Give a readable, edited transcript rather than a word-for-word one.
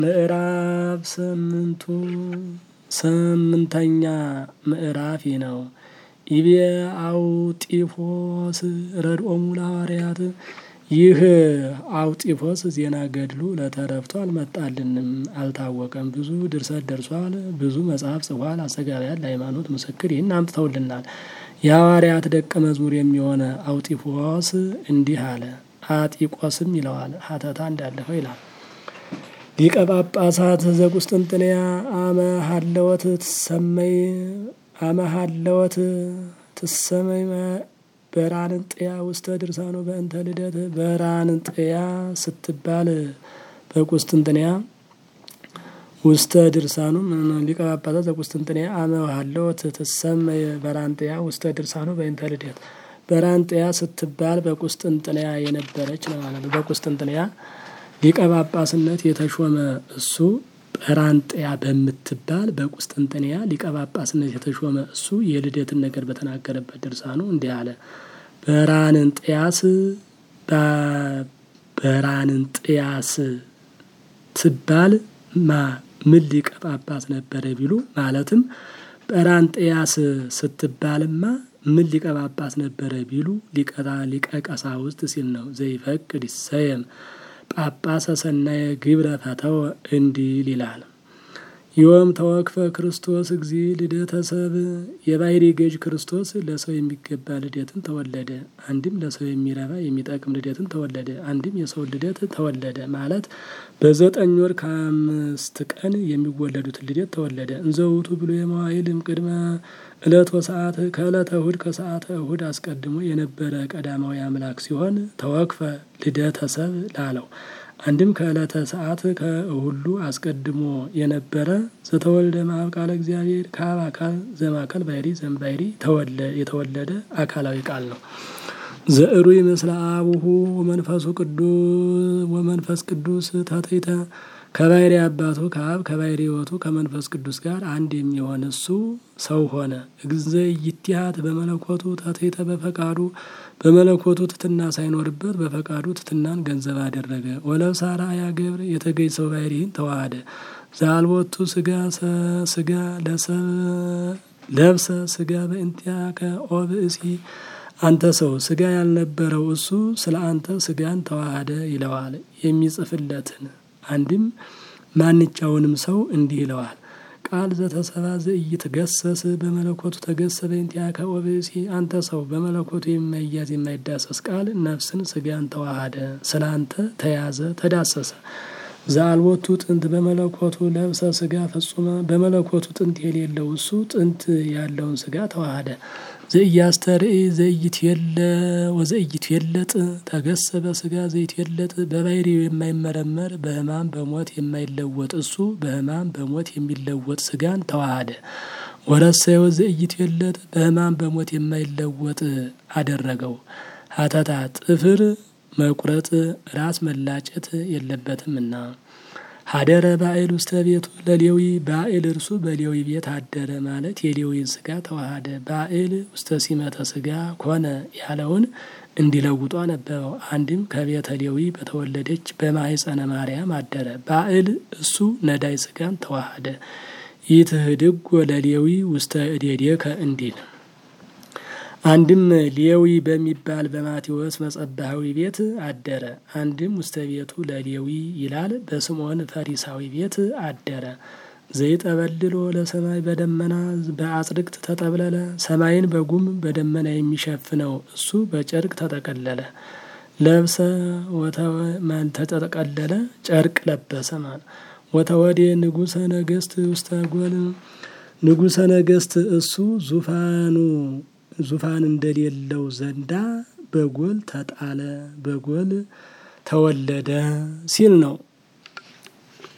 ምዕራፍ ስምንተኛ ምዕራፍ ነው። ኢቤ አውጢፎስ ረድኦሙ ለሐዋርያት። ይህ አውጢፎስ ዜና ገድሉ ለተረፍቶ አልመጣልንም፣ አልታወቀም። ብዙ ድርሰት ደርሷል፣ ብዙ መጽሐፍ ጽፏል። አስተጋባያን ለሃይማኖት ምስክር ይህን አምጥተውልናል። የሐዋርያት ደቀ መዝሙር የሚሆነ አውጢፎስ እንዲህ አለ። አጢቆስም ይለዋል፣ ሀተታ እንዳለፈው ይላል። ሊቀ ጳጳሳት ዘቁስጥንጥንያ አመሃለወት ትሰመይ በራንጥያ ውስተ ድርሳኑ በእንተ ልደት። በራንጥያ ስትባል በቁስጥንጥንያ ውስተ ድርሳኑ ሊቀ ጳጳሳት ዘቁስጥንጥንያ አመሃለወት ትሰመይ በራንጥያ ውስተ ድርሳኑ በእንተ ልደት። በራንጥያ ስትባል በቁስጥንጥንያ የነበረች ነው ማለት ነው። በቁስጥንጥንያ ሊቀ ጳጳስነት የተሾመ እሱ በራንጥያ በምትባል በቁስጥንጥንያ ሊቀ ጳጳስነት የተሾመ እሱ የልደትን ነገር በተናገረበት ድርሳኑ እንዲህ አለ። በራንጥያስ ትባል ምን ሊቀ ጳጳስ ነበረ ቢሉ፣ ማለትም በራንጥያስ ስትባልማ ምን ሊቀ ጳጳስ ነበረ ቢሉ ሊቀ ቀሳውስት ሲል ነው። ዘይፈቅድ ይሰየም ጳጳሰ ሰናየ ግብረ ፈተወ እንዲል ይላል። ዮም ተወክፈ ክርስቶስ እግዚ ልደተ ሰብ። የባህሪ ገዥ ክርስቶስ ለሰው የሚገባ ልደትን ተወለደ። አንድም ለሰው የሚረባ የሚጠቅም ልደትን ተወለደ። አንድም የሰው ልደት ተወለደ ማለት በ9 ወር ከ5 ቀን የሚወለዱትን ልደት ተወለደ። እንዘውቱ ብሎ የመዋይልም ቅድመ ዕለት ወሰዓት ከዕለተ እሁድ ከሰዓተ እሁድ አስቀድሞ የነበረ ቀዳማዊ አምላክ ሲሆን ተወክፈ ልደተ ሰብ ላለው። አንድም ከዕለተ ሰዓት ከሁሉ አስቀድሞ የነበረ ዘተወልደ እምአብ ቃለ እግዚአብሔር ከአብ አካል ዘእምአካል ባሕሪ ዘእምባሕሪ የተወለደ አካላዊ ቃል ነው። ዘዕሩይ ምስለ አቡሁ ወመንፈስ ቅዱስ ተትሕተ። ከባሕሪ አባቱ ከአብ ከባሕሪ ሕይወቱ ከመንፈስ ቅዱስ ጋር አንድ የሚሆን እሱ ሰው ሆነ። እግዘ ይትሐት በመለኮቱ ተትሕተ በፈቃዱ። በመለኮቱ ትሕትና ሳይኖርበት በፈቃዱ ትሕትናን ገንዘብ አደረገ። ወለብሰ አርአያ ገብር የተገኝ ሰው ባሕሪን ተዋሃደ። ዘአልቦቱ ስጋ ለብሰ ስጋ በእንቲአከ ኦ ብእሲ። አንተ ሰው ስጋ ያልነበረው እሱ ስለ አንተ ስጋን ተዋሃደ ይለዋል የሚጽፍለትን። አንድም ማንኛውንም ሰው እንዲህ ይለዋል። ቃል ዘተሰባ ዘኢይትገሰስ በመለኮቱ ተገሰ በእንቲአከ ኦ ብእሲ። አንተ ሰው በመለኮቱ የማይያዝ የማይዳሰስ ቃል ነፍስን ስጋን ተዋሃደ፣ ስለ አንተ ተያዘ ተዳሰሰ። ዘአልቦቱ ጥንት በመለኮቱ ለብሰ ስጋ ፈጹመ። በመለኮቱ ጥንት የሌለው እሱ ጥንት ያለውን ስጋ ተዋሃደ። ዘኢያስተርኢ ወዘኢይትዌለጥ ተገሰ በስጋ ዘይትዌለጥ። በባሕሪው የማይመረመር በሕማም በሞት የማይለወጥ እሱ በሕማም በሞት የሚለወጥ ስጋን ተዋሃደ። ወረሰዮ ዘኢይትዌለጥ በሕማም በሞት የማይለወጥ አደረገው። ሀተታ ጥፍር መቁረጥ ራስ መላጨት የለበትምና። ሀደረ ባዕል ውስተ ቤቱ ለሌዊ። ባዕል እርሱ በሌዊ ቤት አደረ ማለት የሌዊን ስጋ ተዋሃደ። ባዕል ውስተ ሲመተ ስጋ ኮነ ያለውን እንዲለውጡ አነበበው። አንድም ከቤተ ሌዊ በተወለደች በማኅፀነ ማርያም አደረ። ባዕል እሱ ነዳይ ስጋን ተዋሃደ። ይትህድጎ ለሌዊ ውስተ እዴዴከ እንዲል። አንድም ሌዊ በሚባል በማቴዎስ መጸባሃዊ ቤት አደረ። አንድም ውስተ ቤቱ ለሌዊ ይላል በስምዖን ፈሪሳዊ ቤት አደረ። ዘይጠበልሎ ለሰማይ በደመና በአጽድቅት ተጠብለለ። ሰማይን በጉም በደመና የሚሸፍነው እሱ በጨርቅ ተጠቀለለ። ለብሰ ተጠቀለለ ጨርቅ ለበሰ ማለት። ወተወዴ ንጉሠ ነገሥት ውስተ ጎል። ንጉሠ ነገሥት እሱ ዙፋን እንደሌለው ዘንዳ በጎል ተጣለ፣ በጎል ተወለደ ሲል ነው።